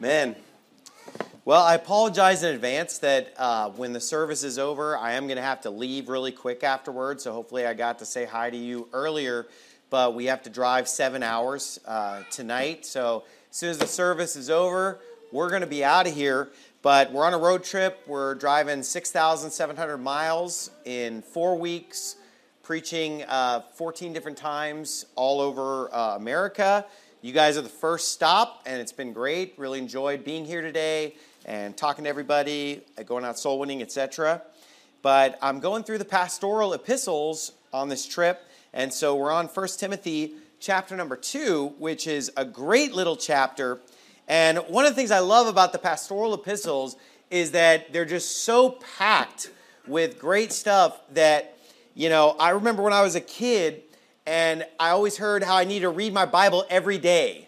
Man. Well, I apologize in advance that when the service is over, I am going to have to leave really quick afterwards. So hopefully I got to say hi to you earlier. But we have to drive 7 hours tonight. So as soon as the service is over, we're going to be out of here. But we're on a road trip. We're driving 6,700 miles in 4 weeks, preaching 14 different times all over America. You guys are the first stop, and it's been great. Really enjoyed being here today and talking to everybody, going out soul winning, etc. But I'm going through the pastoral epistles on this trip, and so we're on 1 Timothy chapter number 2, which is a great little chapter. And one of the things I love about the pastoral epistles is that they're just so packed with great stuff that, you know, I remember when I was a kid, and I always heard how I need to read my Bible every day.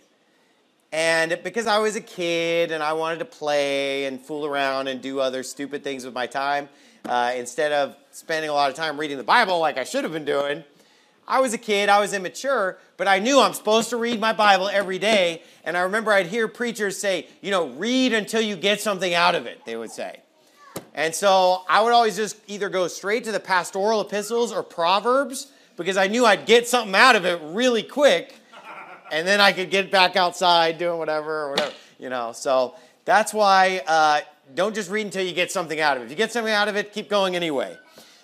And because I was a kid and I wanted to play and fool around and do other stupid things with my time, instead of spending a lot of time reading the Bible like I should have been doing, I was a kid, I was immature, but I knew I'm supposed to read my Bible every day. And I remember I'd hear preachers say, you know, read until you get something out of it, they would say. And so I would always just either go straight to the pastoral epistles or Proverbs, because I knew I'd get something out of it really quick, and then I could get back outside doing whatever, you know. So that's why don't just read until you get something out of it. If you get something out of it, keep going anyway.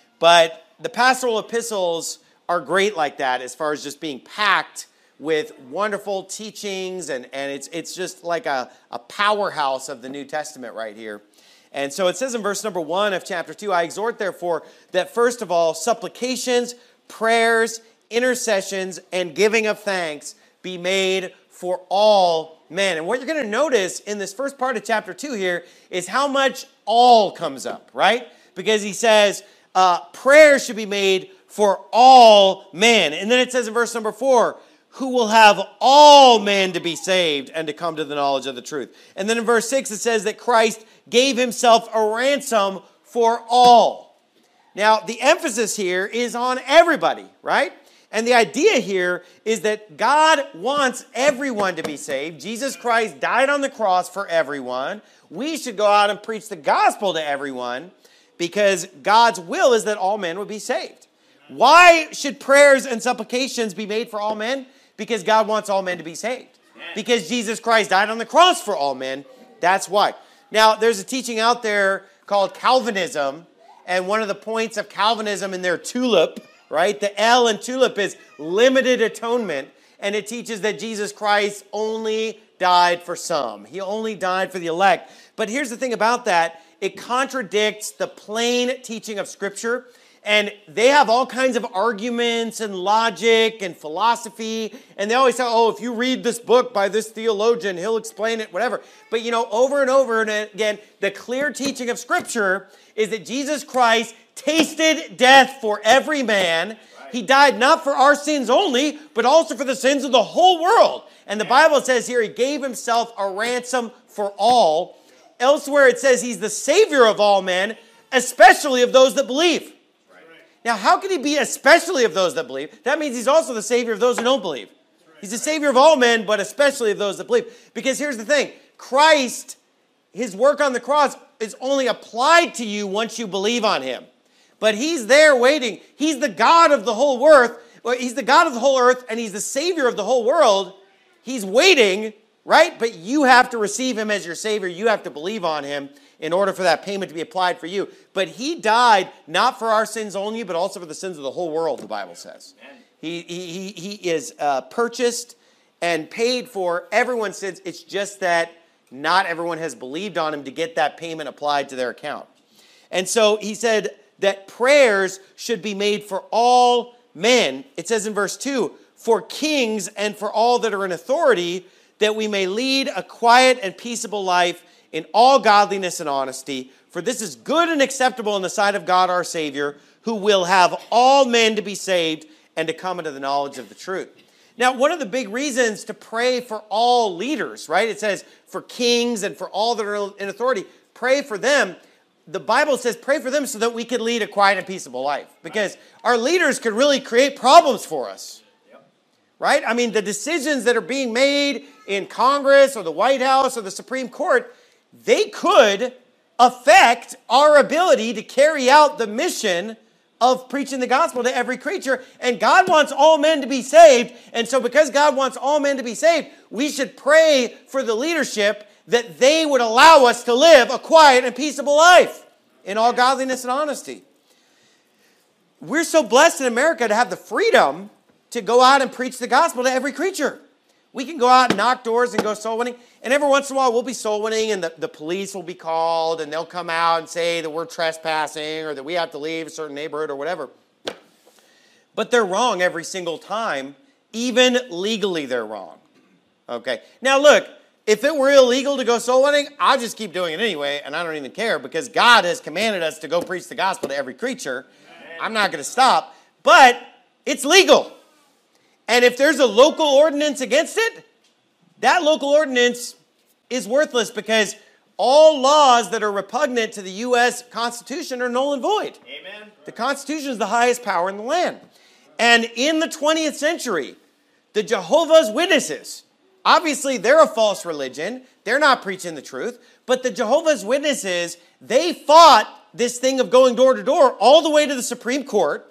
But the pastoral epistles are great like that as far as just being packed with wonderful teachings, and it's just like a powerhouse of the New Testament right here. And so it says in verse number 1 of chapter 2, I exhort therefore that first of all supplications, prayers, intercessions, and giving of thanks be made for all men. And what you're going to notice in this first part of chapter 2 here is how much all comes up, right? Because he says prayers should be made for all men. And then it says in verse number 4, who will have all men to be saved and to come to the knowledge of the truth. And then in verse 6 it says that Christ gave himself a ransom for all. Now, the emphasis here is on everybody, right? And the idea here is that God wants everyone to be saved. Jesus Christ died on the cross for everyone. We should go out and preach the gospel to everyone because God's will is that all men would be saved. Why should prayers and supplications be made for all men? Because God wants all men to be saved. Because Jesus Christ died on the cross for all men. That's why. Now, there's a teaching out there called Calvinism. And one of the points of Calvinism in their tulip, right? The L in tulip is limited atonement. And it teaches that Jesus Christ only died for some. He only died for the elect. But here's the thing about that. It contradicts the plain teaching of Scripture. And they have all kinds of arguments and logic and philosophy. And they always say, oh, if you read this book by this theologian, he'll explain it, whatever. But, you know, over and over and again, the clear teaching of Scripture is that Jesus Christ tasted death for every man. Right. He died not for our sins only, but also for the sins of the whole world. And the Bible says here he gave himself a ransom for all. Elsewhere it says he's the Savior of all men, especially of those that believe. Now, how can he be especially of those that believe? That means he's also the Savior of those who don't believe. He's the Savior of all men, but especially of those that believe. Because here's the thing. Christ, his work on the cross is only applied to you once you believe on him. But he's there waiting. He's the God of the whole earth. He's the God of the whole earth, and he's the Savior of the whole world. He's waiting, right? But you have to receive him as your Savior. You have to believe on him in order for that payment to be applied for you. But he died not for our sins only, but also for the sins of the whole world, the Bible says. He is purchased and paid for everyone's sins. It's just that not everyone has believed on him to get that payment applied to their account. And so he said that prayers should be made for all men. It says in verse 2, for kings and for all that are in authority, that we may lead a quiet and peaceable life in all godliness and honesty, for this is good and acceptable in the sight of God our Savior, who will have all men to be saved and to come into the knowledge of the truth. Now, one of the big reasons to pray for all leaders, right? It says for kings and for all that are in authority, pray for them. The Bible says pray for them so that we can lead a quiet and peaceable life. Because our leaders could really create problems for us. right? I mean, the decisions that are being made in Congress or the White House or the Supreme Court, they could affect our ability to carry out the mission of preaching the gospel to every creature. And God wants all men to be saved. And so because God wants all men to be saved, we should pray for the leadership that they would allow us to live a quiet and peaceable life in all godliness and honesty. We're so blessed in America to have the freedom to go out and preach the gospel to every creature. We can go out and knock doors and go soul winning. And every once in a while, we'll be soul winning, and the police will be called, and they'll come out and say that we're trespassing or that we have to leave a certain neighborhood or whatever. But they're wrong every single time. Even legally, they're wrong. Okay. Now, look, if it were illegal to go soul winning, I'll just keep doing it anyway, and I don't even care because God has commanded us to go preach the gospel to every creature. I'm not going to stop. But it's legal. And if there's a local ordinance against it, that local ordinance is worthless because all laws that are repugnant to the U.S. Constitution are null and void. Amen. The Constitution is the highest power in the land. And in the 20th century, the Jehovah's Witnesses, obviously they're a false religion. They're not preaching the truth. But the Jehovah's Witnesses, they fought this thing of going door to door all the way to the Supreme Court.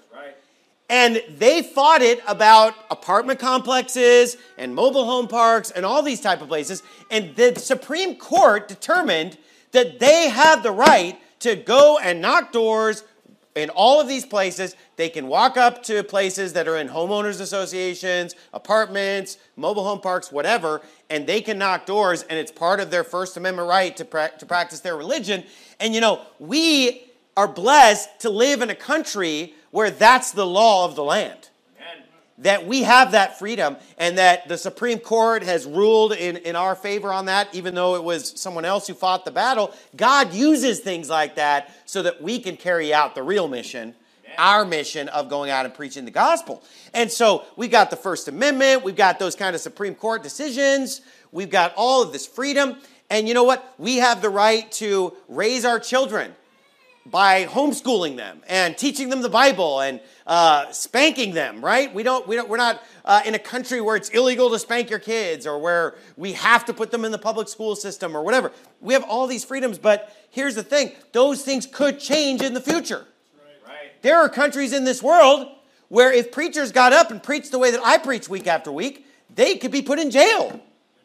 And they fought it about apartment complexes and mobile home parks and all these type of places. And the Supreme Court determined that they have the right to go and knock doors in all of these places. They can walk up to places that are in homeowners associations, apartments, mobile home parks, whatever, and they can knock doors, and it's part of their First Amendment right to practice their religion. And you know, we are blessed to live in a country where that's the law of the land. Amen. That we have that freedom and that the Supreme Court has ruled in our favor on that, even though it was someone else who fought the battle. God uses things like that so that we can carry out the real mission, our mission of going out and preaching the gospel. And so we've got the First Amendment, we've got those kind of Supreme Court decisions, we've got all of this freedom. And you know what? We have the right to raise our children by homeschooling them and teaching them the Bible and spanking them, right? We're not in a country where it's illegal to spank your kids or where we have to put them in the public school system or whatever. We have all these freedoms, but here's the thing. Those things could change in the future. Right. There are countries in this world where if preachers got up and preached the way that I preach week after week, they could be put in jail.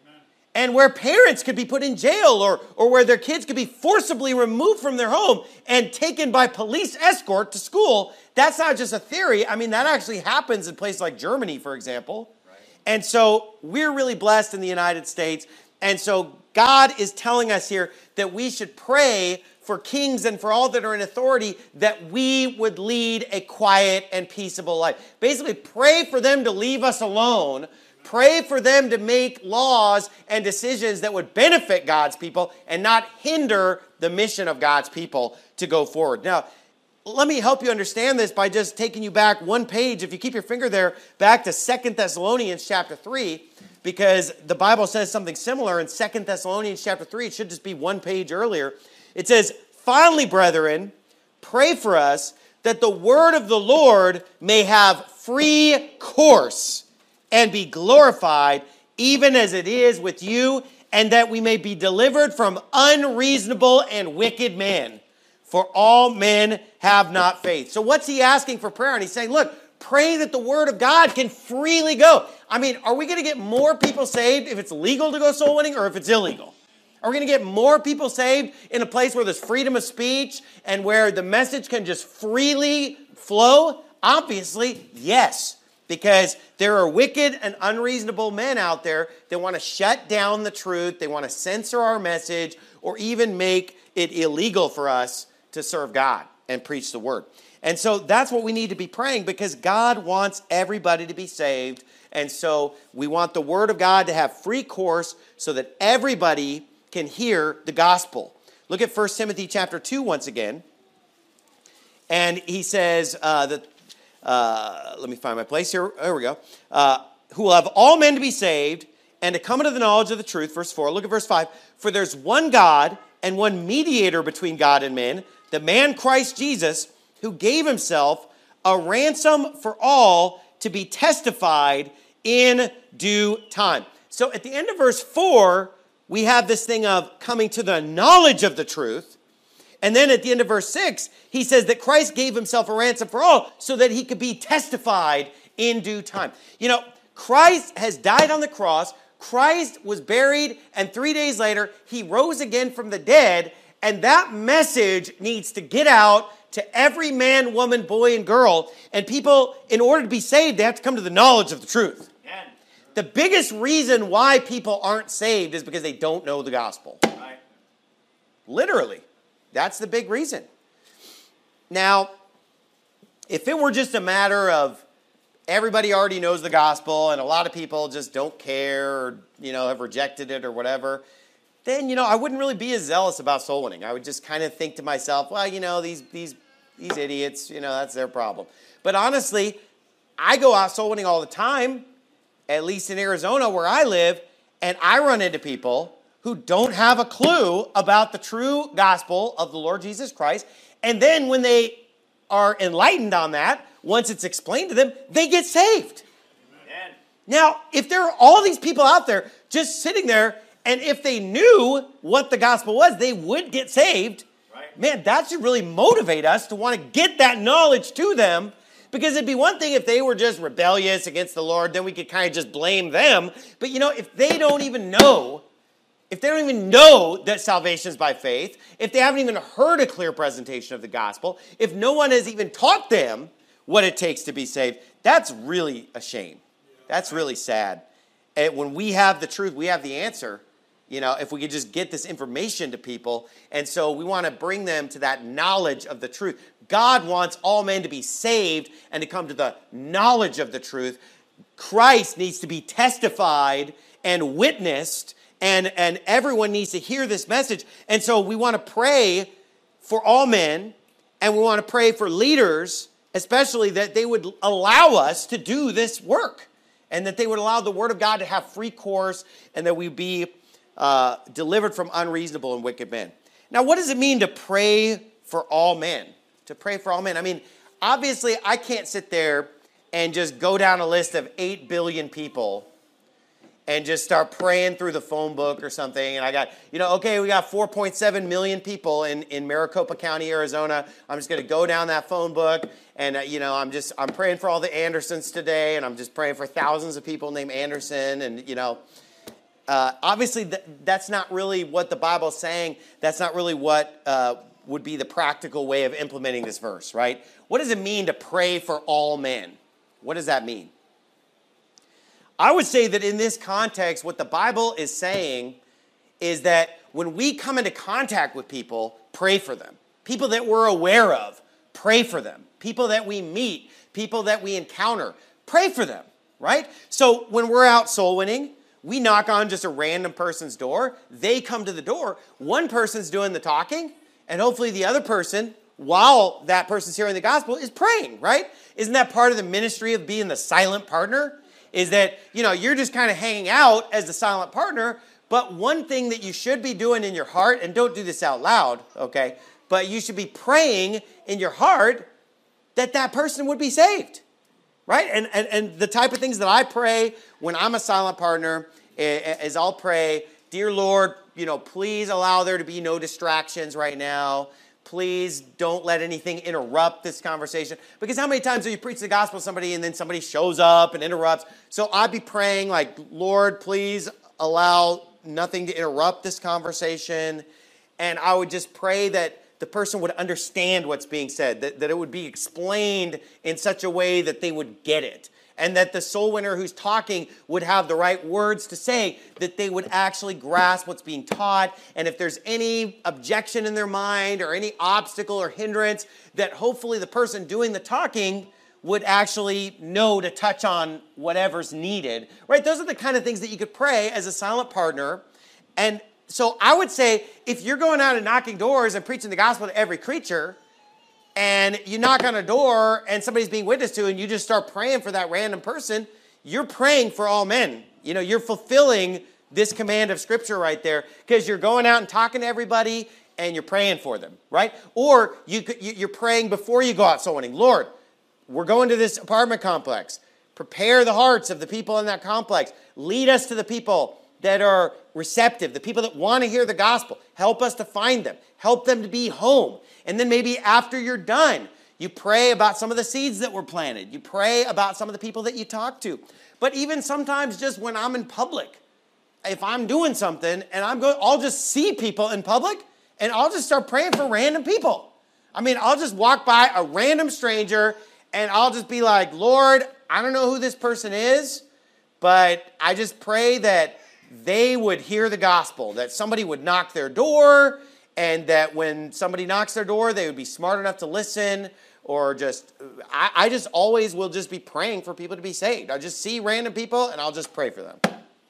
And where parents could be put in jail or where their kids could be forcibly removed from their home and taken by police escort to school. That's not just a theory. I mean, that actually happens in places like Germany, for example. Right. And so we're really blessed in the United States. And so God is telling us here that we should pray for kings and for all that are in authority that we would lead a quiet and peaceable life. Basically, pray for them to leave us alone. Pray for them to make laws and decisions that would benefit God's people and not hinder the mission of God's people to go forward. Now, let me help you understand this by just taking you back one page. If you keep your finger there, back to 2 Thessalonians chapter 3, because the Bible says something similar in 2 Thessalonians chapter 3. It should just be one page earlier. It says, "Finally, brethren, pray for us that the word of the Lord may have free course and be glorified, even as it is with you, and that we may be delivered from unreasonable and wicked men. For all men have not faith." So what's he asking for prayer? And he's saying, look, pray that the word of God can freely go. I mean, are we going to get more people saved if it's legal to go soul winning or if it's illegal? Are we going to get more people saved in a place where there's freedom of speech and where the message can just freely flow? Obviously, yes. Because there are wicked and unreasonable men out there that want to shut down the truth, they want to censor our message, or even make it illegal for us to serve God and preach the word. And so that's what we need to be praying, because God wants everybody to be saved. And so we want the word of God to have free course so that everybody can hear the gospel. Look at 1 Timothy chapter 2 once again. And he says let me find my place here. There we go. Who will have all men to be saved and to come into the knowledge of the truth. Verse 4. Look at verse 5. "For there's one God and one mediator between God and men, the man Christ Jesus, who gave himself a ransom for all to be testified in due time. So at the end of verse 4, we have this thing of coming to the knowledge of the truth. And then at the end of verse 6, he says that Christ gave himself a ransom for all so that he could be testified in due time. You know, Christ has died on the cross. Christ was buried, and 3 days later, he rose again from the dead. And that message needs to get out to every man, woman, boy, and girl. And people, in order to be saved, they have to come to the knowledge of the truth. Amen. The biggest reason why people aren't saved is because they don't know the gospel. Right. Literally. That's the big reason. Now, if it were just a matter of everybody already knows the gospel and a lot of people just don't care or, have rejected it or whatever, then, I wouldn't really be as zealous about soul winning. I would just kind of think to myself, well, these idiots, that's their problem. But honestly, I go out soul winning all the time, at least in Arizona where I live, and I run into people who don't have a clue about the true gospel of the Lord Jesus Christ. And then when they are enlightened on that, once it's explained to them, they get saved. Amen. Now, if there are all these people out there just sitting there, and if they knew what the gospel was, they would get saved. Right. Man, that should really motivate us to want to get that knowledge to them. Because it'd be one thing if they were just rebellious against the Lord, then we could kind of just blame them. But if they don't even know, that salvation is by faith, if they haven't even heard a clear presentation of the gospel, if no one has even taught them what it takes to be saved, that's really a shame. That's really sad. And when we have the truth, we have the answer. If we could just get this information to people. And so we want to bring them to that knowledge of the truth. God wants all men to be saved and to come to the knowledge of the truth. Christ needs to be testified and witnessed, and everyone needs to hear this message. And so we want to pray for all men, and we want to pray for leaders, especially that they would allow us to do this work, and that they would allow the Word of God to have free course, and that we be delivered from unreasonable and wicked men. Now, what does it mean to pray for all men? To pray for all men. I mean, obviously, I can't sit there and just go down a list of 8 billion people and just start praying through the phone book or something. And I got, we got 4.7 million people in Maricopa County, Arizona. I'm just going to go down that phone book. And, I'm praying for all the Andersons today. And I'm just praying for thousands of people named Anderson. And, obviously, that's not really what the Bible's saying. That's not really what would be the practical way of implementing this verse, right? What does it mean to pray for all men? What does that mean? I would say that in this context, what the Bible is saying is that when we come into contact with people, pray for them. People that we're aware of, pray for them. People that we meet, people that we encounter, pray for them, right? So when we're out soul winning, we knock on just a random person's door. They come to the door. One person's doing the talking, and hopefully the other person, while that person's hearing the gospel, is praying, right? Isn't that part of the ministry of being the silent partner? Is that, you're just kind of hanging out as the silent partner, but one thing that you should be doing in your heart, and don't do this out loud, okay, but you should be praying in your heart that person would be saved, right? And the type of things that I pray when I'm a silent partner is I'll pray, dear Lord, please allow there to be no distractions right now. Please don't let anything interrupt this conversation. Because how many times do you preach the gospel to somebody and then somebody shows up and interrupts? So I'd be praying like, Lord, please allow nothing to interrupt this conversation. And I would just pray that the person would understand what's being said, that it would be explained in such a way that they would get it. And that the soul winner who's talking would have the right words to say, that they would actually grasp what's being taught. And if there's any objection in their mind or any obstacle or hindrance, that hopefully the person doing the talking would actually know to touch on whatever's needed. Right? Those are the kind of things that you could pray as a silent partner. And so I would say, if you're going out and knocking doors and preaching the gospel to every creature, and you knock on a door and somebody's being witnessed to and you just start praying for that random person, you're praying for all men. You're fulfilling this command of Scripture right there because you're going out and talking to everybody and you're praying for them, right? Or you're praying before you go out soul winning. Lord, we're going to this apartment complex. Prepare the hearts of the people in that complex. Lead us to the people that are receptive, the people that want to hear the gospel. Help us to find them. Help them to be home. And then maybe after you're done, you pray about some of the seeds that were planted. You pray about some of the people that you talk to. But even sometimes just when I'm in public, if I'm doing something and I'll just see people in public and I'll just start praying for random people. I mean, I'll just walk by a random stranger and I'll just be like, Lord, I don't know who this person is, but I just pray that they would hear the gospel, that somebody would knock their door, and that when somebody knocks their door, they would be smart enough to listen, or I just always will just be praying for people to be saved. I just see random people, and I'll just pray for them.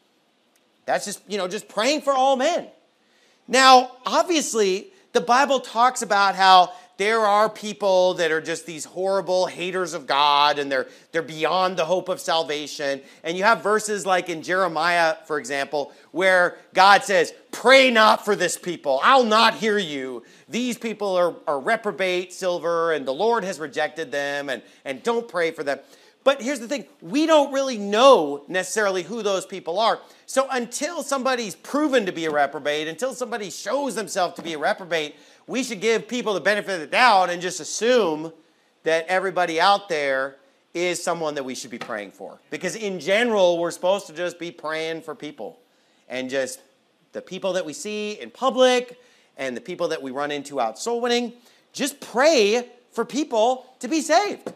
That's just praying for all men. Now, obviously, the Bible talks about how there are people that are just these horrible haters of God, and they're beyond the hope of salvation. And you have verses like in Jeremiah, for example, where God says, pray not for this people. I'll not hear you. These people are reprobate silver, and the Lord has rejected them, and don't pray for them. But here's the thing. We don't really know necessarily who those people are. So until somebody's proven to be a reprobate, until somebody shows themselves to be a reprobate, we should give people the benefit of the doubt and just assume that everybody out there is someone that we should be praying for. Because in general, we're supposed to just be praying for people. And just the people that we see in public and the people that we run into out soul winning, just pray for people to be saved.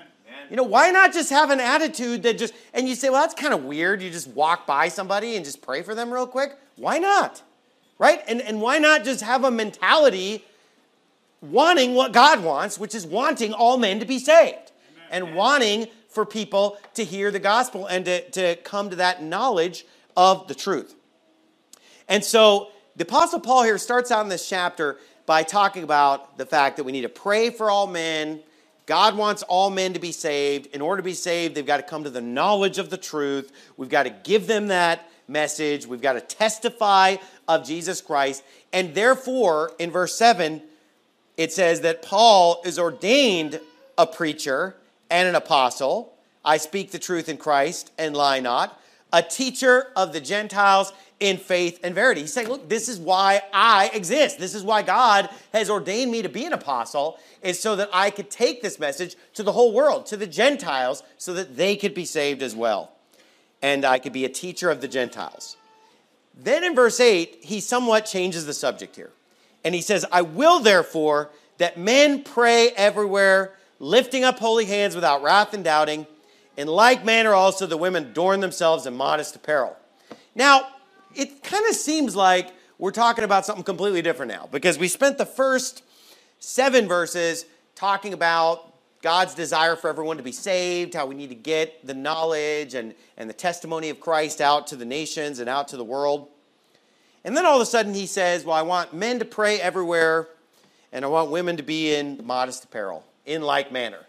Why not just have an attitude that and you say, well, that's kind of weird. You just walk by somebody and just pray for them real quick. Why not? Right? And why not just have a mentality wanting what God wants, which is wanting all men to be saved. And wanting for people to hear the gospel and to come to that knowledge of the truth. And so the Apostle Paul here starts out in this chapter by talking about the fact that we need to pray for all men. God wants all men to be saved. In order to be saved, they've got to come to the knowledge of the truth. We've got to give them that message. We've got to testify of Jesus Christ. And therefore, in verse 7, it says that Paul is ordained a preacher and an apostle. I speak the truth in Christ and lie not. A teacher of the Gentiles in faith and verity. He's saying, look, this is why I exist. This is why God has ordained me to be an apostle, is so that I could take this message to the whole world, to the Gentiles, so that they could be saved as well. And I could be a teacher of the Gentiles. Then in verse 8, he somewhat changes the subject here. And he says, I will therefore that men pray everywhere, lifting up holy hands without wrath and doubting. In like manner also the women adorn themselves in modest apparel. Now, it kind of seems like we're talking about something completely different now, because we spent the first 7 verses talking about God's desire for everyone to be saved, how we need to get the knowledge and the testimony of Christ out to the nations and out to the world. And then all of a sudden he says, well, I want men to pray everywhere, and I want women to be in modest apparel, in like manner.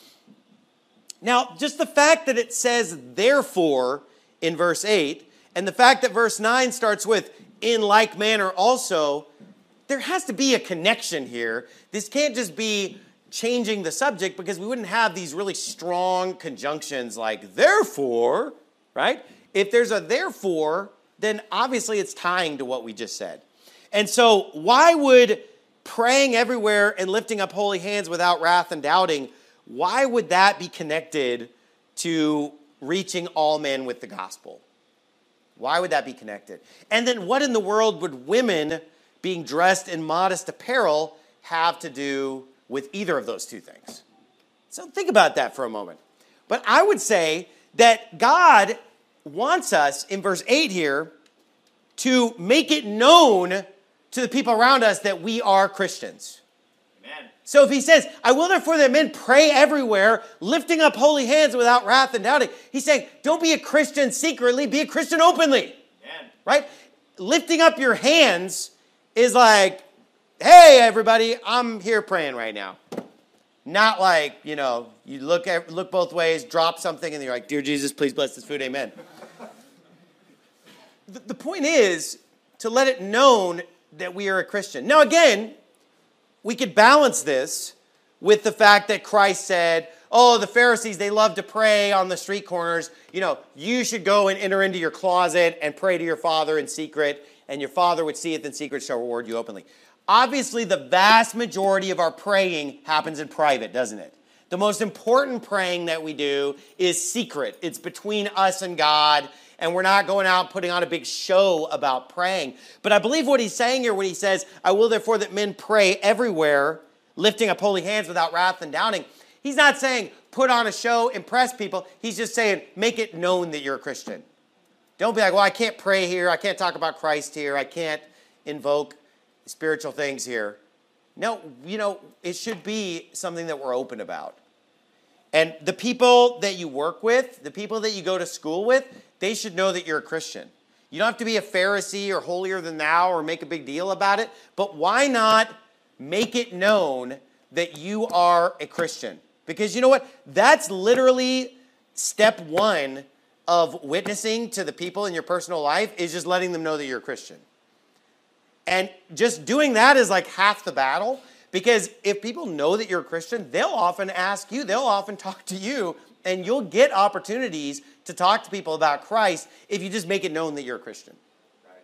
Now, just the fact that it says therefore in verse 8, and the fact that verse 9 starts with in like manner also, there has to be a connection here. This can't just be changing the subject, because we wouldn't have these really strong conjunctions like therefore, right? If there's a therefore, then obviously it's tying to what we just said. And so why would praying everywhere and lifting up holy hands without wrath and doubting, why would that be connected to reaching all men with the gospel? Why would that be connected? And then what in the world would women being dressed in modest apparel have to do with either of those two things? So think about that for a moment. But I would say that God wants us, in verse 8 here, to make it known to the people around us that we are Christians. Amen. So if he says, I will therefore that men pray everywhere, lifting up holy hands without wrath and doubting, he's saying, don't be a Christian secretly, be a Christian openly. Amen. Right? Lifting up your hands is like, hey, everybody, I'm here praying right now. Not like, you look both ways, drop something, and you're like, dear Jesus, please bless this food, amen. The point is to let it known that we are a Christian. Now, again, we could balance this with the fact that Christ said, oh, the Pharisees, they love to pray on the street corners. You should go and enter into your closet and pray to your Father in secret, and your Father which seeth in secret shall reward you openly. Obviously, the vast majority of our praying happens in private, doesn't it? The most important praying that we do is secret. It's between us and God, and we're not going out putting on a big show about praying. But I believe what he's saying here when he says, I will therefore that men pray everywhere, lifting up holy hands without wrath and doubting. He's not saying put on a show, impress people. He's just saying make it known that you're a Christian. Don't be like, well, I can't pray here. I can't talk about Christ here. I can't invoke spiritual things here. No, it should be something that we're open about. And the people that you work with, the people that you go to school with, they should know that you're a Christian. You don't have to be a Pharisee or holier than thou or make a big deal about it, but why not make it known that you are a Christian? Because you know what? That's literally step one of witnessing to the people in your personal life, is just letting them know that you're a Christian. And just doing that is like half the battle, because if people know that you're a Christian, they'll often ask you, they'll often talk to you, and you'll get opportunities to talk to people about Christ if you just make it known that you're a Christian. Right.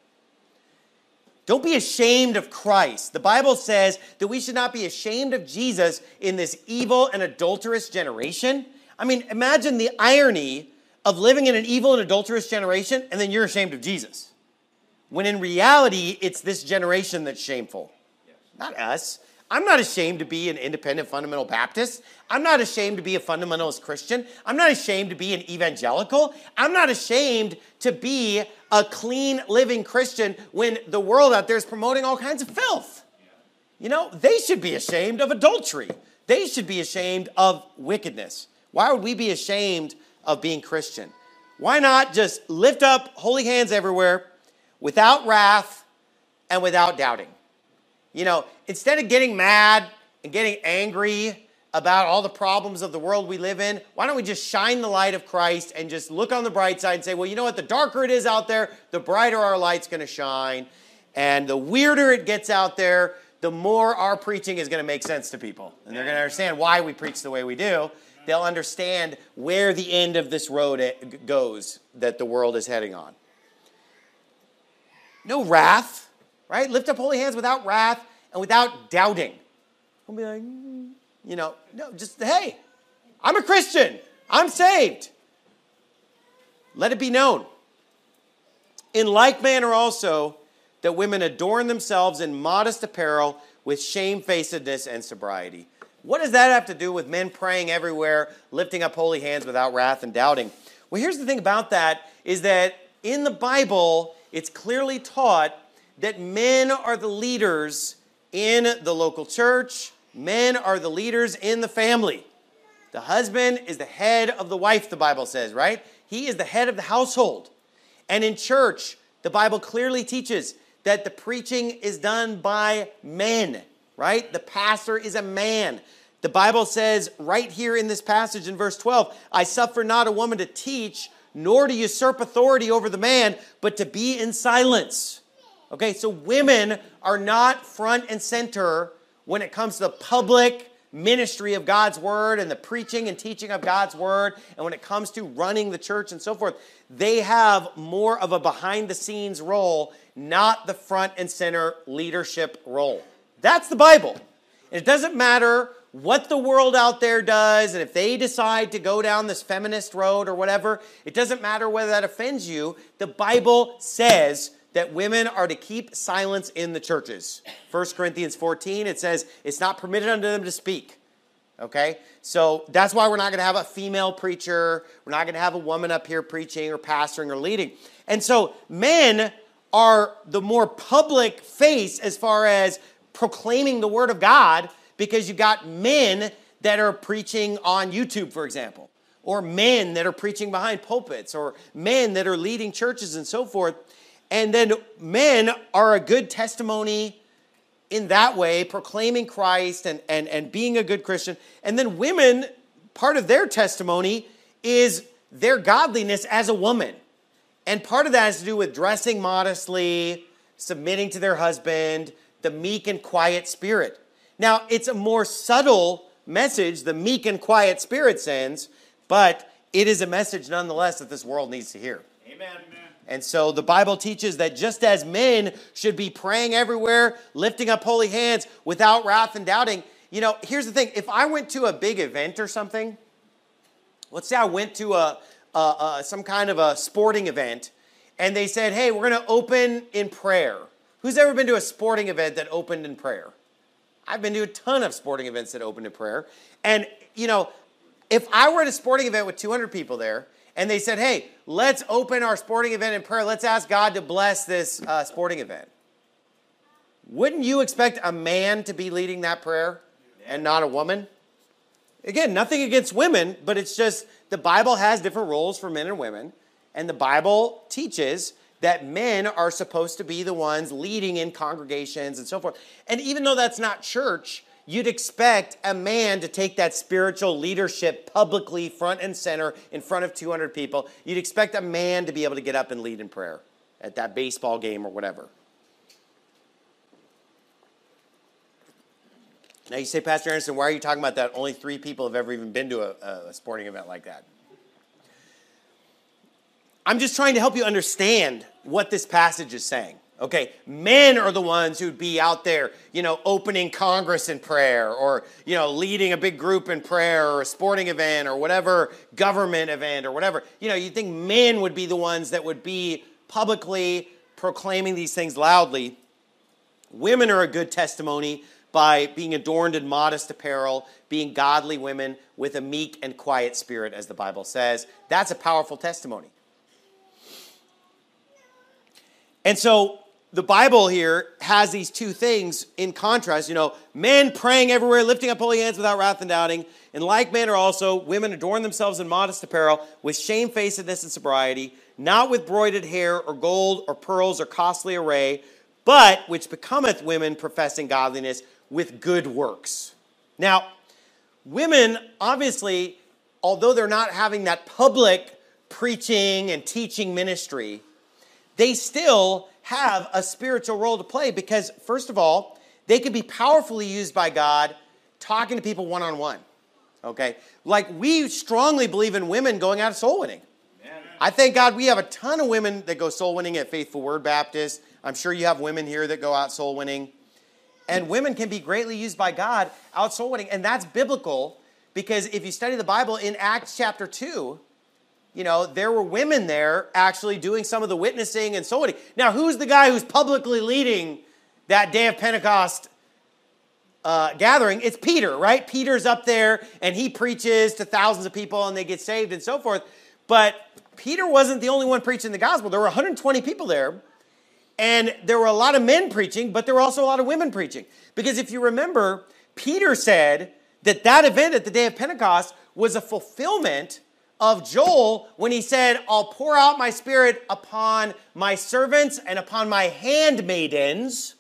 Don't be ashamed of Christ. The Bible says that we should not be ashamed of Jesus in this evil and adulterous generation. I mean, imagine the irony of living in an evil and adulterous generation, and then you're ashamed of Jesus. When in reality, it's this generation that's shameful, not us. I'm not ashamed to be an independent fundamental Baptist. I'm not ashamed to be a fundamentalist Christian. I'm not ashamed to be an evangelical. I'm not ashamed to be a clean living Christian when the world out there is promoting all kinds of filth. They should be ashamed of adultery. They should be ashamed of wickedness. Why would we be ashamed of being Christian? Why not just lift up holy hands everywhere, without wrath and without doubting? Instead of getting mad and getting angry about all the problems of the world we live in, why don't we just shine the light of Christ and just look on the bright side and say, well, you know what? The darker it is out there, the brighter our light's going to shine. And the weirder it gets out there, the more our preaching is going to make sense to people. And they're going to understand why we preach the way we do. They'll understand where the end of this road goes that the world is heading on. No wrath, right? Lift up holy hands without wrath and without doubting. Don't be like, no, just, hey, I'm a Christian. I'm saved. Let it be known. In like manner also, that women adorn themselves in modest apparel with shamefacedness and sobriety. What does that have to do with men praying everywhere, lifting up holy hands without wrath and doubting? Well, here's the thing about that, is that in the Bible, it's clearly taught that men are the leaders in the local church. Men are the leaders in the family. The husband is the head of the wife, the Bible says, right? He is the head of the household. And in church, the Bible clearly teaches that the preaching is done by men, right? The pastor is a man. The Bible says right here in this passage in verse 12, I suffer not a woman to teach, nor to usurp authority over the man, but to be in silence. Okay, so women are not front and center when it comes to the public ministry of God's word and the preaching and teaching of God's word, and when it comes to running the church and so forth. They have more of a behind-the-scenes role, not the front and center leadership role. That's the Bible. It doesn't matter what the world out there does, and if they decide to go down this feminist road or whatever, it doesn't matter whether that offends you. The Bible says that women are to keep silence in the churches. 1 Corinthians 14, it says it's not permitted unto them to speak. Okay? So that's why we're not going to have a female preacher. We're not going to have a woman up here preaching or pastoring or leading. And so men are the more public face as far as proclaiming the word of God, because you got men that are preaching on YouTube, for example, or men that are preaching behind pulpits, or men that are leading churches and so forth. And then men are a good testimony in that way, proclaiming Christ and being a good Christian. And then women, part of their testimony is their godliness as a woman. And part of that has to do with dressing modestly, submitting to their husband, the meek and quiet spirit. Now, it's a more subtle message the meek and quiet spirit sends, but it is a message nonetheless that this world needs to hear. Amen. And so the Bible teaches that just as men should be praying everywhere, lifting up holy hands without wrath and doubting, here's the thing. If I went to a big event or something, let's say I went to some kind of a sporting event, and they said, hey, we're going to open in prayer. Who's ever been to a sporting event that opened in prayer? I've been to a ton of sporting events that opened in prayer. And, if I were at a sporting event with 200 people there, and they said, hey, let's open our sporting event in prayer. Let's ask God to bless this sporting event. Wouldn't you expect a man to be leading that prayer and not a woman? Again, nothing against women, but it's just the Bible has different roles for men and women. And the Bible teaches that men are supposed to be the ones leading in congregations and so forth. And even though that's not church, you'd expect a man to take that spiritual leadership publicly, front and center, in front of 200 people. You'd expect a man to be able to get up and lead in prayer at that baseball game or whatever. Now you say, Pastor Anderson, why are you talking about that? Only 3 people have ever even been to a sporting event like that. I'm just trying to help you understand what this passage is saying. Okay, men are the ones who'd be out there, opening Congress in prayer or, leading a big group in prayer or a sporting event or whatever government event or whatever. You'd think men would be the ones that would be publicly proclaiming these things loudly. Women are a good testimony by being adorned in modest apparel, being godly women with a meek and quiet spirit, as the Bible says. That's a powerful testimony. And so the Bible here has these two things in contrast. Men praying everywhere, lifting up holy hands without wrath and doubting. In like manner also, women adorn themselves in modest apparel with shamefacedness and sobriety, not with broided hair or gold or pearls or costly array, but which becometh women professing godliness with good works. Now, women, obviously, although they're not having that public preaching and teaching ministry, they still have a spiritual role to play because, first of all, they can be powerfully used by God talking to people one-on-one, okay? Like, we strongly believe in women going out soul winning. Amen. I thank God we have a ton of women that go soul winning at Faithful Word Baptist. I'm sure you have women here that go out soul winning. And women can be greatly used by God out soul winning, and that's biblical because if you study the Bible in Acts chapter 2, there were women there actually doing some of the witnessing and soul winning. Now, who's the guy who's publicly leading that day of Pentecost gathering? It's Peter, right? Peter's up there, and he preaches to thousands of people, and they get saved and so forth. But Peter wasn't the only one preaching the gospel. There were 120 people there, and there were a lot of men preaching, but there were also a lot of women preaching. Because if you remember, Peter said that event at the day of Pentecost was a fulfillment of Joel when he said, I'll pour out my spirit upon my servants and upon my handmaidens,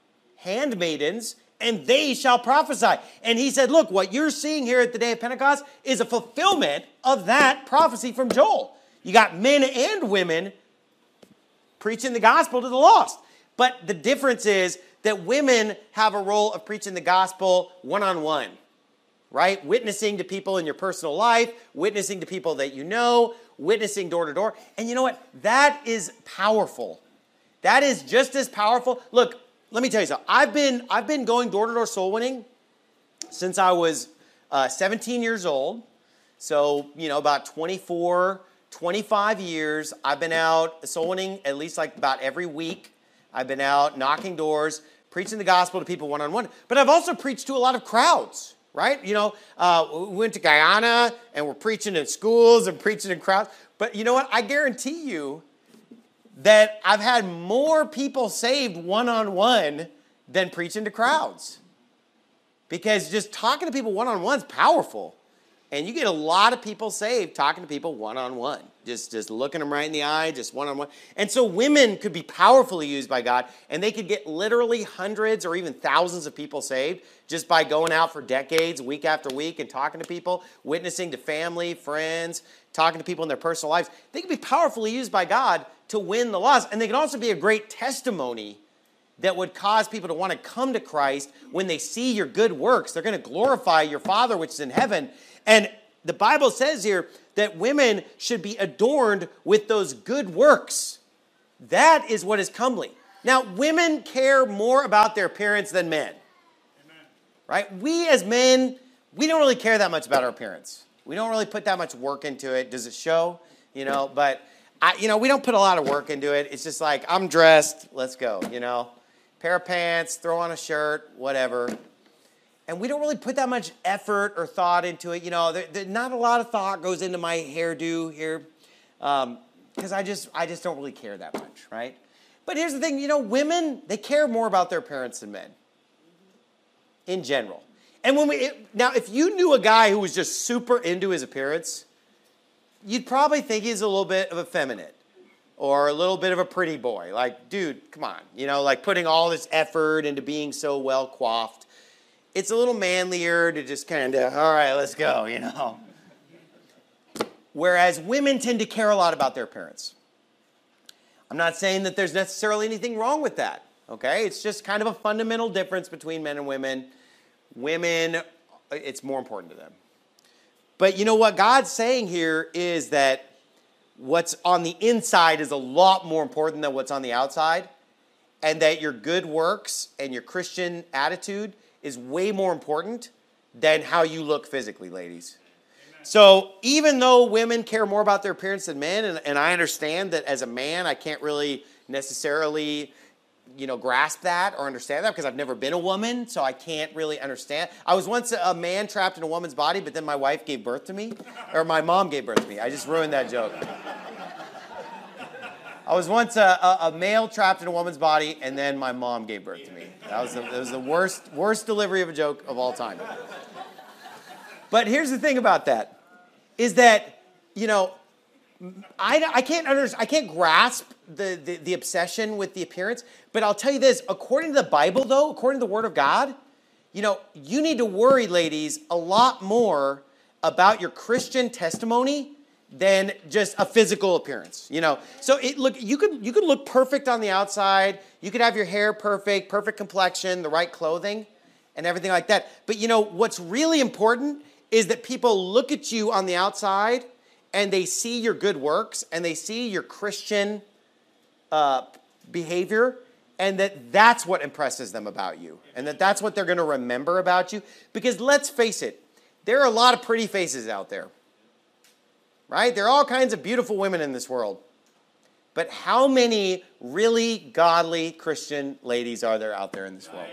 and they shall prophesy. And he said, look, what you're seeing here at the day of Pentecost is a fulfillment of that prophecy from Joel. You got men and women preaching the gospel to the lost. But the difference is that women have a role of preaching the gospel one-on-one. Right? Witnessing to people in your personal life, witnessing to people that you know, witnessing door to door. And you know what? That is powerful. That is just as powerful. Look, let me tell you something. I've been going door to door soul winning since I was 17 years old. So, about 24, 25 years. I've been out soul winning at least like about every week. I've been out knocking doors, preaching the gospel to people one-on-one. But I've also preached to a lot of crowds. Right? We went to Guyana and we're preaching in schools and preaching in crowds. But you know what? I guarantee you that I've had more people saved one-on-one than preaching to crowds. Because just talking to people one-on-one is powerful. And you get a lot of people saved talking to people one-on-one. Just looking them right in the eye, just one-on-one. And so women could be powerfully used by God, and they could get literally hundreds or even thousands of people saved just by going out for decades, week after week, and talking to people, witnessing to family, friends, talking to people in their personal lives. They could be powerfully used by God to win the lost. And they can also be a great testimony that would cause people to want to come to Christ when they see your good works. They're going to glorify your Father which is in heaven. And the Bible says here that women should be adorned with those good works. That is what is comely. Now, women care more about their appearance than men. Amen. Right? We as men, we don't really care that much about our appearance. We don't really put that much work into it. Does it show? But we don't put a lot of work into it. It's just like, I'm dressed, let's go, Pair of pants, throw on a shirt, whatever. And we don't really put that much effort or thought into it. Not a lot of thought goes into my hairdo here because I just don't really care that much, right? But here's the thing, women, they care more about their appearance than men in general. And now, if you knew a guy who was just super into his appearance, you'd probably think he's a little bit of effeminate or a little bit of a pretty boy. Like, dude, come on. Like putting all this effort into being so well coiffed. It's a little manlier to just kind of, all right, let's go, Whereas women tend to care a lot about their appearance. I'm not saying that there's necessarily anything wrong with that, okay? It's just kind of a fundamental difference between men and women. Women, it's more important to them. But what God's saying here is that what's on the inside is a lot more important than what's on the outside, and that your good works and your Christian attitude is way more important than how you look physically, ladies. Amen. So even though women care more about their appearance than men, and I understand that as a man, I can't really necessarily grasp that or understand that because I've never been a woman, so I can't really understand. I was once a man trapped in a woman's body, but then my wife gave birth to me, or my mom gave birth to me. I just ruined that joke. I was once a male trapped in a woman's body, and then my mom gave birth to me. It was the worst delivery of a joke of all time. But here's the thing about that, is that, I can't grasp the obsession with the appearance, but I'll tell you this, according to the Bible, though, according to the Word of God, you need to worry, ladies, a lot more about your Christian testimony than just a physical appearance. So you could look perfect on the outside, you could have your hair perfect complexion, the right clothing, and everything like that. But what's really important is that people look at you on the outside and they see your good works and they see your Christian behavior, and that's what impresses them about you, and that's what they're going to remember about you. Because let's face it, there are a lot of pretty faces out there, right? There are all kinds of beautiful women in this world. But how many really godly Christian ladies are there out there in this world?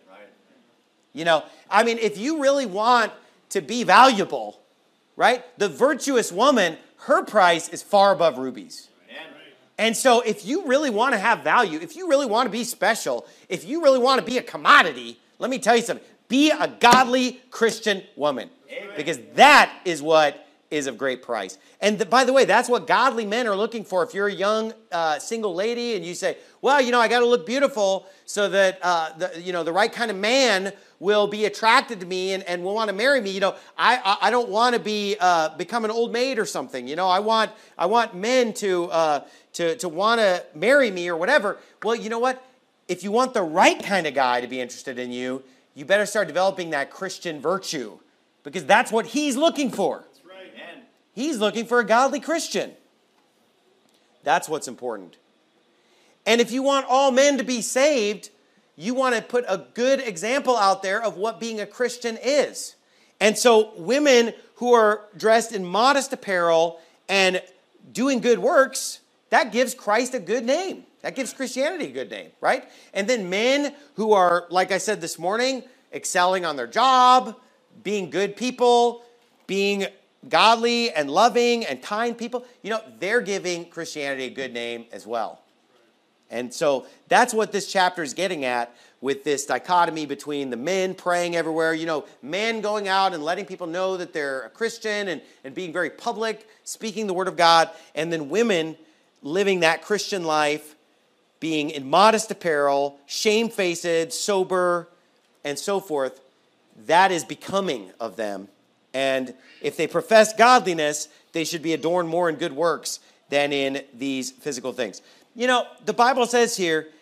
If you really want to be valuable, right? The virtuous woman, her price is far above rubies. And so if you really want to have value, if you really want to be special, if you really want to be a commodity, let me tell you something. Be a godly Christian woman. Amen. Because that is what is of great price. And by the way, that's what godly men are looking for. If you're a young single lady and you say, well, I got to look beautiful so that the right kind of man will be attracted to me and will want to marry me. I don't want to be become an old maid or something. I want men to want to marry me or whatever. Well, you know what? If you want the right kind of guy to be interested in you, you better start developing that Christian virtue, because that's what he's looking for. He's looking for a godly Christian. That's what's important. And if you want all men to be saved, you want to put a good example out there of what being a Christian is. And so women who are dressed in modest apparel and doing good works, that gives Christ a good name. That gives Christianity a good name, right? And then men who are, like I said this morning, excelling on their job, being good people, being godly and loving and kind people, they're giving Christianity a good name as well. And so that's what this chapter is getting at with this dichotomy between the men praying everywhere, men going out and letting people know that they're a Christian and being very public, speaking the word of God, and then women living that Christian life, being in modest apparel, shamefaced, sober, and so forth. That is becoming of them. And if they profess godliness, they should be adorned more in good works than in these physical things. The Bible says here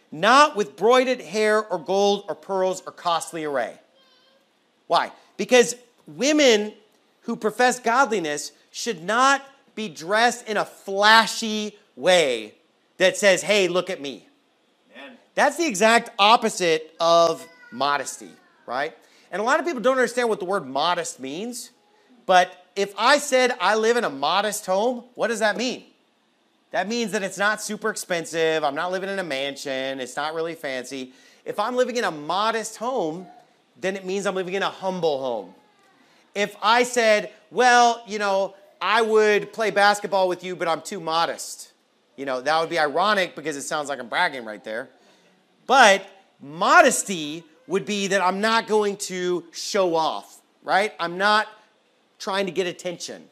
not with broided hair or gold or pearls or costly array. Why? Because women who profess godliness should not be dressed in a flashy way that says, hey, look at me. Amen. That's the exact opposite of modesty, right? And a lot of people don't understand what the word modest means. But if I said I live in a modest home, what does that mean? That means that it's not super expensive. I'm not living in a mansion. It's not really fancy. If I'm living in a modest home, then it means I'm living in a humble home. If I said, well, I would play basketball with you, but I'm too modest. That would be ironic because it sounds like I'm bragging right there. But modesty would be that I'm not going to show off, right? I'm not trying to get attention.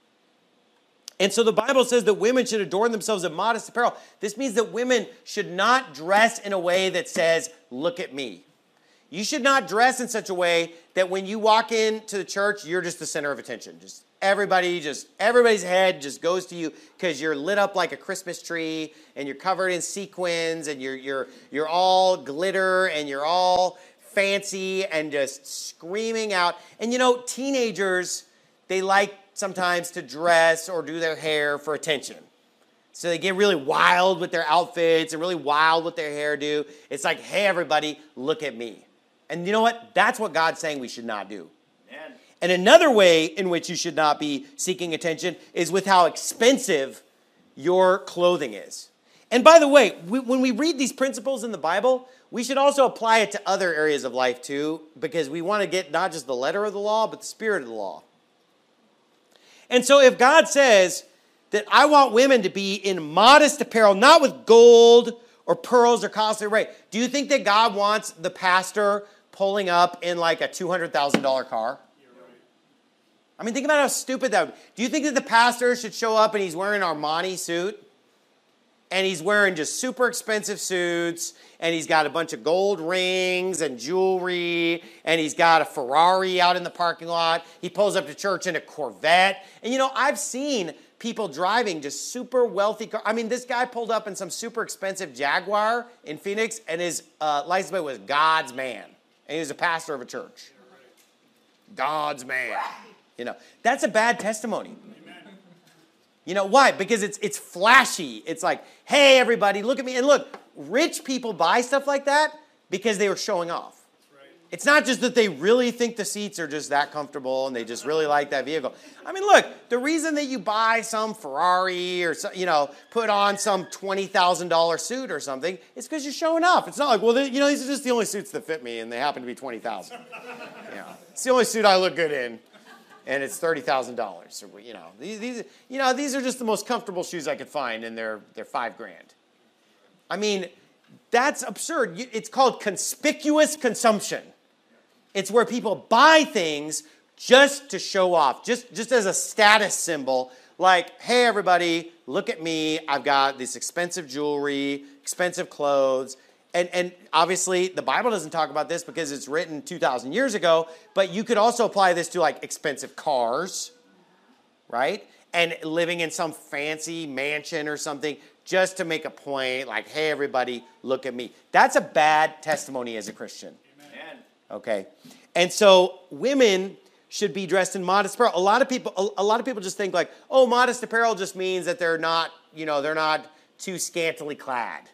And so the Bible says that women should adorn themselves in modest apparel. This means that women should not dress in a way that says, look at me. You should not dress in such a way that when you walk into the church, you're just the center of attention. Everybody's head just goes to you because you're lit up like a Christmas tree and you're covered in sequins and you're all glitter and you're all fancy and just screaming out. And teenagers, they like sometimes to dress or do their hair for attention. So they get really wild with their outfits and really wild with their hairdo. It's like, hey, everybody, look at me. And you know what? That's what God's saying we should not do. Man. And another way in which you should not be seeking attention is with how expensive your clothing is. And by the way, when we read these principles in the Bible, we should also apply it to other areas of life too, because we want to get not just the letter of the law, but the spirit of the law. And so if God says that I want women to be in modest apparel, not with gold or pearls or costly array, do you think that God wants the pastor pulling up in like a $200,000 car? I mean, think about how stupid that would be. Do you think that the pastor should show up and he's wearing an Armani suit? And he's wearing just super expensive suits, and he's got a bunch of gold rings and jewelry, and he's got a Ferrari out in the parking lot. He pulls up to church in a Corvette. And I've seen people driving just super wealthy cars. I mean, this guy pulled up in some super expensive Jaguar in Phoenix, and his license plate was God's Man. And he was a pastor of a church. God's man. That's a bad testimony. Why? Because it's flashy. It's like, hey, everybody, look at me. And look, rich people buy stuff like that because they were showing off. Right. It's not just that they really think the seats are just that comfortable and they just really like that vehicle. I mean, look, the reason that you buy some Ferrari or, put on some $20,000 suit or something is because you're showing off. It's not like, well, these are just the only suits that fit me and they happen to be $20,000. It's the only suit I look good in. And it's $30,000. These are just the most comfortable shoes I could find, and they're $5,000. I mean, that's absurd. It's called conspicuous consumption. It's where people buy things just to show off, just as a status symbol. Like, hey, everybody, look at me. I've got this expensive jewelry, expensive clothes. And obviously, the Bible doesn't talk about this because it's written 2,000 years ago, but you could also apply this to, like, expensive cars, right? And living in some fancy mansion or something just to make a point, like, hey, everybody, look at me. That's a bad testimony as a Christian. Amen. Okay? And so women should be dressed in modest apparel. A lot of people just think, like, oh, modest apparel just means that they're not too scantily clad.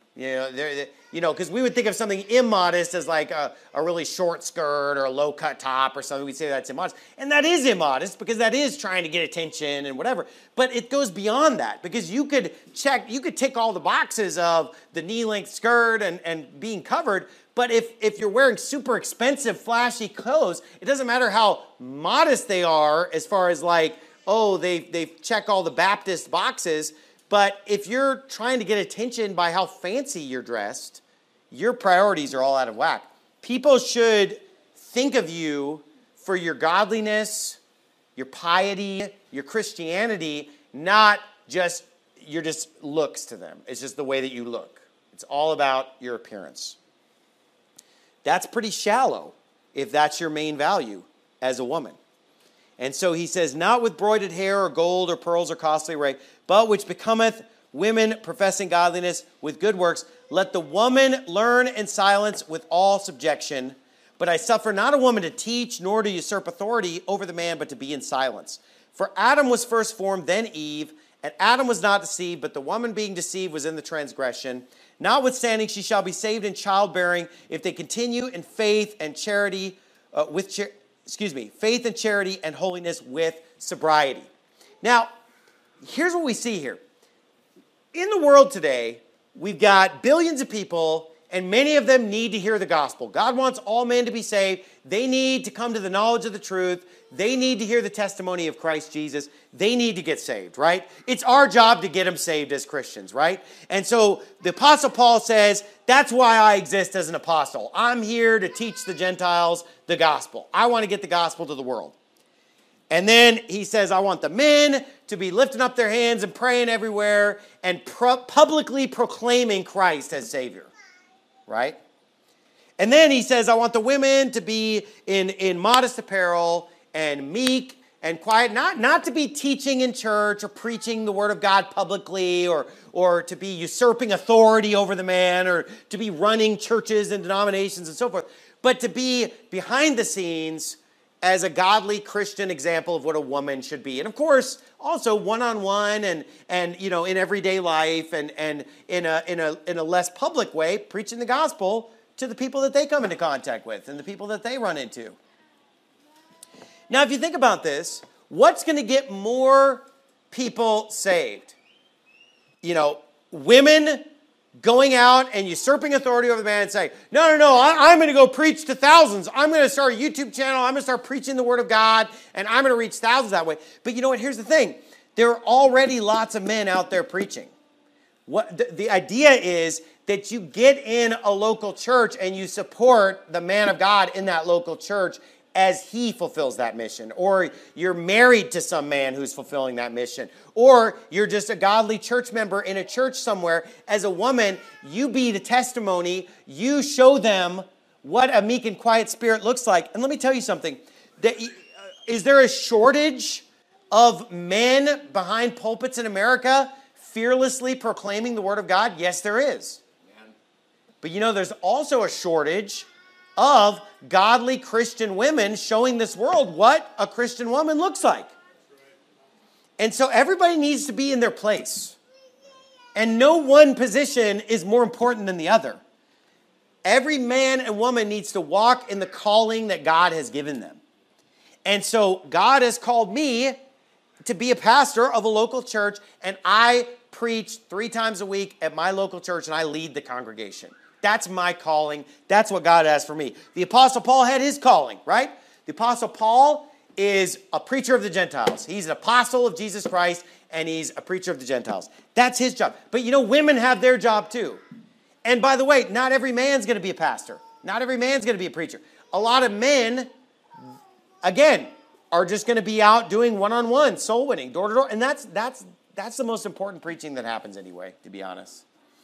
Because we would think of something immodest as like a really short skirt or a low-cut top or something. We'd say that's immodest. And that is immodest because that is trying to get attention and whatever. But it goes beyond that because you could tick all the boxes of the knee-length skirt and being covered. But if you're wearing super expensive, flashy clothes, it doesn't matter how modest they are as far as like, oh, they check all the Baptist boxes. But if you're trying to get attention by how fancy you're dressed, your priorities are all out of whack. People should think of you for your godliness, your piety, your Christianity, not just your just looks to them. It's just the way that you look. It's all about your appearance. That's pretty shallow if that's your main value as a woman. And so he says, not with broided hair or gold or pearls or costly array, but which becometh women professing godliness with good works. Let the woman learn in silence with all subjection. But I suffer not a woman to teach, nor to usurp authority over the man, but to be in silence. For Adam was first formed, then Eve. And Adam was not deceived, but the woman being deceived was in the transgression. Notwithstanding, she shall be saved in childbearing if they continue in faith and charity, faith and charity and holiness with sobriety. Now, here's what we see here. In the world today, we've got billions of people, and many of them need to hear the gospel. God wants all men to be saved. They need to come to the knowledge of the truth. They need to hear the testimony of Christ Jesus. They need to get saved, right? It's our job to get them saved as Christians, right? And so the Apostle Paul says, that's why I exist as an apostle. I'm here to teach the Gentiles the gospel. I want to get the gospel to the world. And then he says, I want the men to be lifting up their hands and praying everywhere and publicly proclaiming Christ as Savior, right? And then he says, I want the women to be in modest apparel and meek and quiet, not to be teaching in church or preaching the word of God publicly or to be usurping authority over the man or to be running churches and denominations and so forth, but to be behind the scenes as a godly Christian example of what a woman should be. And of course, also one-on-one and you know, in everyday life and in a less public way, preaching the gospel to the people that they come into contact with and the people that they run into. Now, if you think about this, what's going to get more people saved? You know, women going out and usurping authority over the man and saying, no, I'm going to go preach to thousands. I'm going to start a YouTube channel. I'm going to start preaching the word of God, and I'm going to reach thousands that way. But you know what? Here's the thing. There are already lots of men out there preaching. The idea is that you get in a local church and you support the man of God in that local church as he fulfills that mission, or you're married to some man who's fulfilling that mission, or you're just a godly church member in a church somewhere. As a woman, you be the testimony. You show them what a meek and quiet spirit looks like. And let me tell you something. Is there a shortage of men behind pulpits in America fearlessly proclaiming the word of God? Yes, there is. But you know, there's also a shortage of godly Christian women showing this world what a Christian woman looks like. And so everybody needs to be in their place. And no one position is more important than the other. Every man and woman needs to walk in the calling that God has given them. And so God has called me to be a pastor of a local church, and I preach 3 times a week at my local church, and I lead the congregation. That's my calling. That's what God has for me. The Apostle Paul had his calling, right? The Apostle Paul is a preacher of the Gentiles. He's an apostle of Jesus Christ, and he's a preacher of the Gentiles. That's his job. But you know, women have their job too. And by the way, not every man's going to be a pastor. Not every man's going to be a preacher. A lot of men, again, are just going to be out doing one-on-one, soul winning, door to door. And that's the most important preaching that happens anyway, to be honest.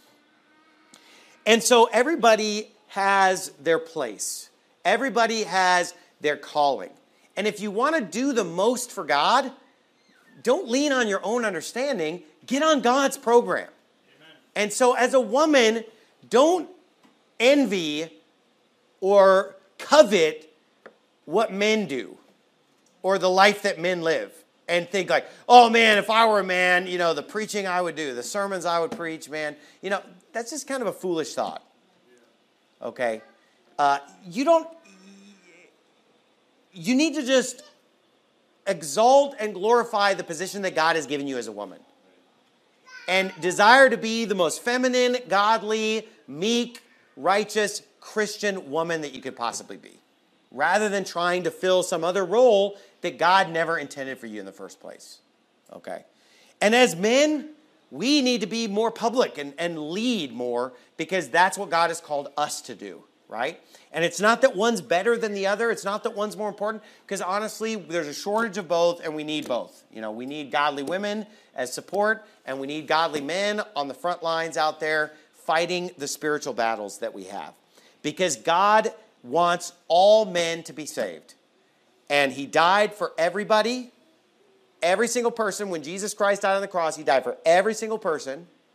And so everybody has their place. Everybody has their calling. And if you want to do the most for God, don't lean on your own understanding. Get on God's program. Amen. And so as a woman, don't envy or covet what men do or the life that men live and think like, oh man, if I were a man, you know, the preaching I would do, the sermons I would preach, man, you know, that's just kind of a foolish thought. Okay? You need to just exalt and glorify the position that God has given you as a woman. And desire to be the most feminine, godly, meek, righteous, Christian woman that you could possibly be. Rather than trying to fill some other role that God never intended for you in the first place. Okay? And as men, we need to be more public and lead more because that's what God has called us to do, right? And it's not that one's better than the other. It's not that one's more important because honestly, there's a shortage of both and we need both. You know, we need godly women as support and we need godly men on the front lines out there fighting the spiritual battles that we have. Because God wants all men to be saved. And he died for everybody. Every single person, when Jesus Christ died on the cross, he died for every single person.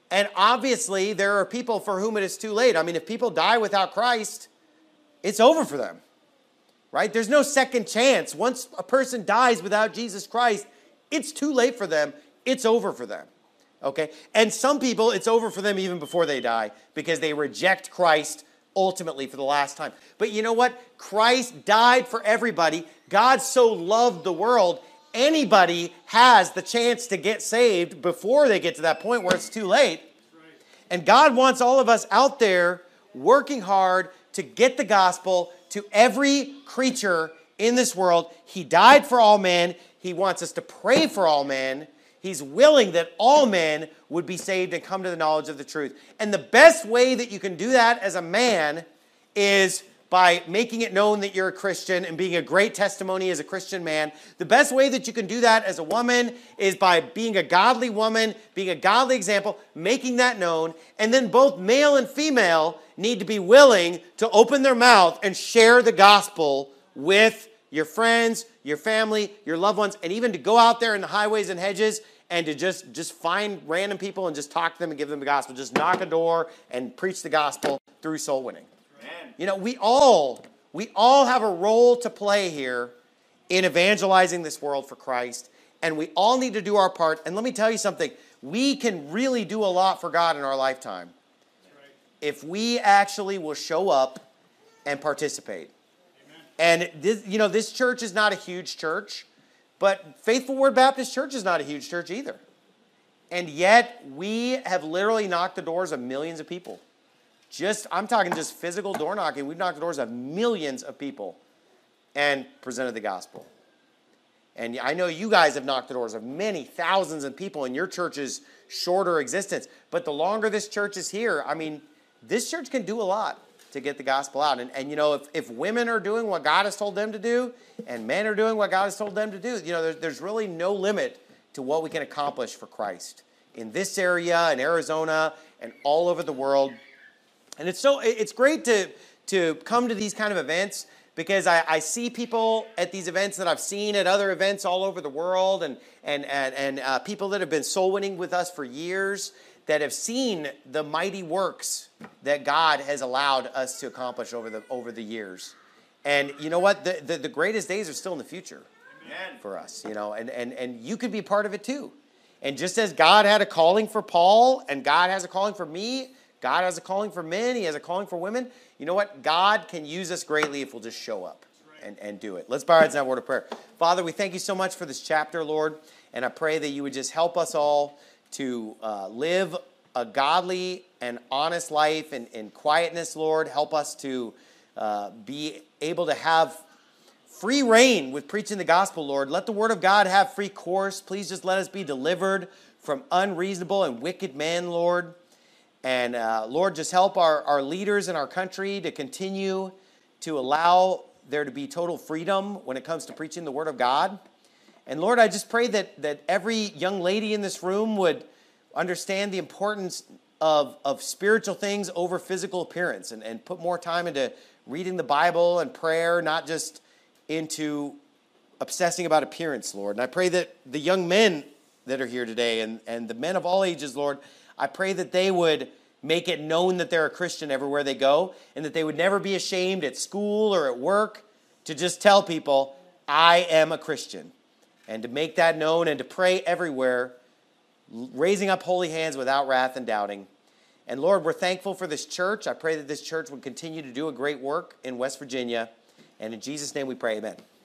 And obviously, there are people for whom it is too late. I mean, if people die without Christ, it's over for them, right? There's no second chance. Once a person dies without Jesus Christ, it's too late for them. It's over for them, okay? And some people, it's over for them even before they die because they reject Christ ultimately for the last time. But you know what? Christ died for everybody. God so loved the world. Anybody has the chance to get saved before they get to that point where it's too late. And God wants all of us out there working hard to get the gospel to every creature in this world. He died for all men. He wants us to pray for all men. He's willing that all men would be saved and come to the knowledge of the truth. And the best way that you can do that as a man is by making it known that you're a Christian and being a great testimony as a Christian man. The best way that you can do that as a woman is by being a godly woman, being a godly example, making that known. And then both male and female need to be willing to open their mouth and share the gospel with your friends, your family, your loved ones, and even to go out there in the highways and hedges and to just find random people and just talk to them and give them the gospel. Just knock a door and preach the gospel through soul winning. You know, we all have a role to play here in evangelizing this world for Christ, and we all need to do our part. And let me tell you something, we can really do a lot for God in our lifetime if we actually will show up and participate. Amen. And this church is not a huge church, but Faithful Word Baptist Church is not a huge church either. And yet we have literally knocked the doors of millions of people. I'm talking just physical door knocking. We've knocked the doors of millions of people and presented the gospel. And I know you guys have knocked the doors of many thousands of people in your church's shorter existence. But the longer this church is here, I mean, this church can do a lot to get the gospel out. And if women are doing what God has told them to do, and men are doing what God has told them to do, there's really no limit to what we can accomplish for Christ in this area, in Arizona, and all over the world. And it's great to come to these kind of events because I see people at these events that I've seen at other events all over the world and people that have been soul winning with us for years that have seen the mighty works that God has allowed us to accomplish over the years. And you know what? The greatest days are still in the future. Amen. For us, and you could be part of it too. And just as God had a calling for Paul and God has a calling for me, God has a calling for men. He has a calling for women. You know what? God can use us greatly if we'll just show up and do it. Let's bow our heads and have a word of prayer. Father, we thank you so much for this chapter, Lord. And I pray that you would just help us all to live a godly and honest life in quietness, Lord. Help us to be able to have free reign with preaching the gospel, Lord. Let the word of God have free course. Please just let us be delivered from unreasonable and wicked men, Lord. And Lord, just help our leaders in our country to continue to allow there to be total freedom when it comes to preaching the Word of God. And Lord, I just pray that every young lady in this room would understand the importance of spiritual things over physical appearance and put more time into reading the Bible and prayer, not just into obsessing about appearance, Lord. And I pray that the young men that are here today and the men of all ages, Lord, I pray that they would make it known that they're a Christian everywhere they go and that they would never be ashamed at school or at work to just tell people, I am a Christian. And to make that known and to pray everywhere, raising up holy hands without wrath and doubting. And Lord, we're thankful for this church. I pray that this church would continue to do a great work in West Virginia. And in Jesus' name we pray, amen.